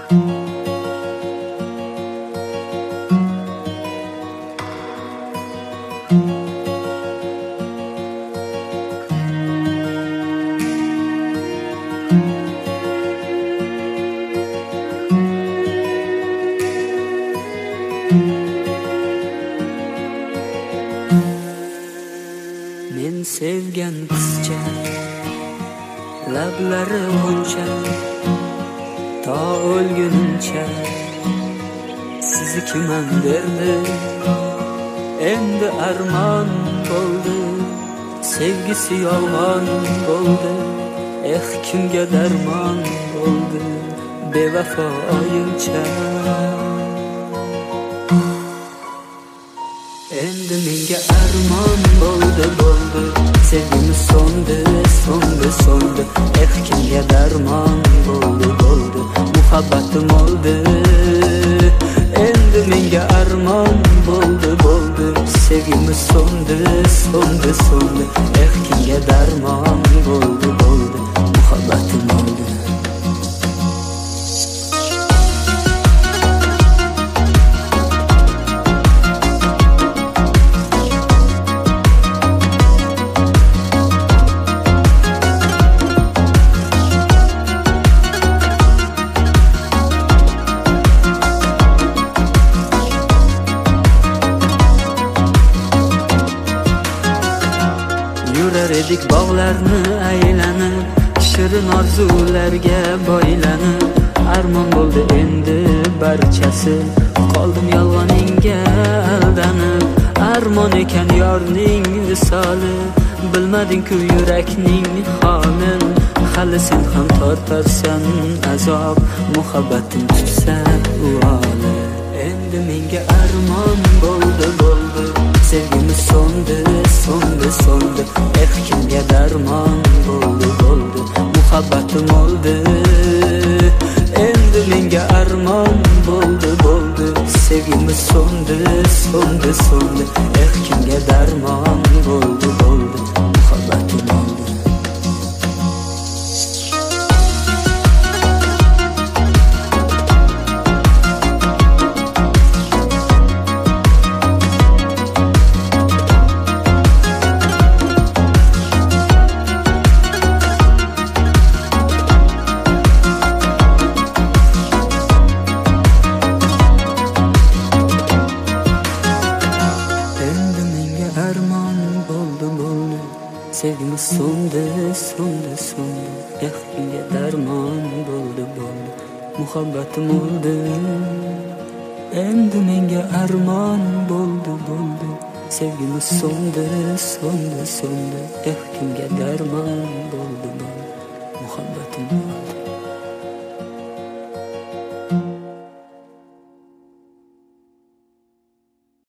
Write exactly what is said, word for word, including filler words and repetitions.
Men sevgan qizcha, lablari g'uncha, to o'lgunimcha sizikiman derdi. Endi armon bo'ldi, sevgisi yolg'on bo'ldi. Eh, kimga darmon bo'ldi, bevafo oyimcha. Endi menga armon bo'ldi, bo'ldi, sevgimiz so'ndi, so'ndi, so'ndi. Eh, kimga darmon bo'ldi, bo'ldi, muhabbatim oldi. Endi menga armon bo'ldi, bo'ldi, sevgimiz so'ndi, so'ndi, so'ndi. Eh, kimga darmon bo'ldi, bo'ldi, muhabbatim oldi. Yurar edik bog'larni aylanib, shirin orzularga boylanib. Armon bo'ldi endi barchasi, qoldim yolg'oningga aldanib. Armon ekan yorning visoli, bilmading-ku yurakning holin. Hali sen ham tortarsan azob, muhabbating tutsa uvoli. Endi menga armon bo'ldi, bo'ldi, sevgimiz so'ndi, so'ndi, so'ndi. Eh, kimga darmon bo'ldi, bo'ldi, muhabbatim oldi. Endi menga armon bo'ldi, bo'ldi, sevgimiz so'ndi, so'ndi, so'ndi. Eh, kimga darmon bo'ldi, bo'ldi, muhabbatim oldi. Armon bo'ldi, bo'ldi, sevgimiz so'ndi, so'ndi, so'ndi. Eh, kimga darmon bo'ldi, bo'ldi, muhabbatim oldi. Endi menga armon bo'ldi, bo'ldi, sevgimiz so'ndi, so'ndi, so'ndi. Eh, kimga darmon bo'ldi, bo'ldi, muhabbatim oldi.